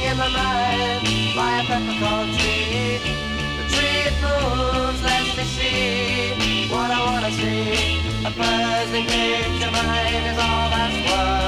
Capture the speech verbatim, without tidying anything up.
in my mind by a peppercorn tree. The tree it moves, let me see what I wanna see. A buzzing picture mind is all that's worth.